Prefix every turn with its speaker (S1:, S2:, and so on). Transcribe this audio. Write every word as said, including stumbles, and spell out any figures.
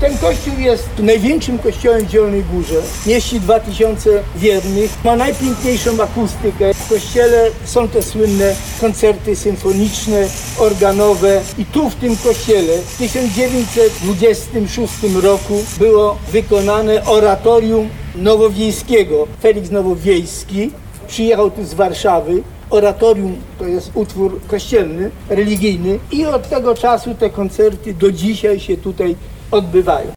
S1: Ten kościół jest największym kościołem w Zielonej Górze. Mieści dwa tysiące wiernych. Ma najpiękniejszą akustykę. W kościele są te słynne koncerty symfoniczne, organowe. I tu w tym kościele w tysiąc dziewięćset dwudziestym szóstym roku było wykonane oratorium Nowowiejskiego. Feliks Nowowiejski przyjechał tu z Warszawy. Oratorium to jest utwór kościelny, religijny i od tego czasu te koncerty do dzisiaj się tutaj odbywają.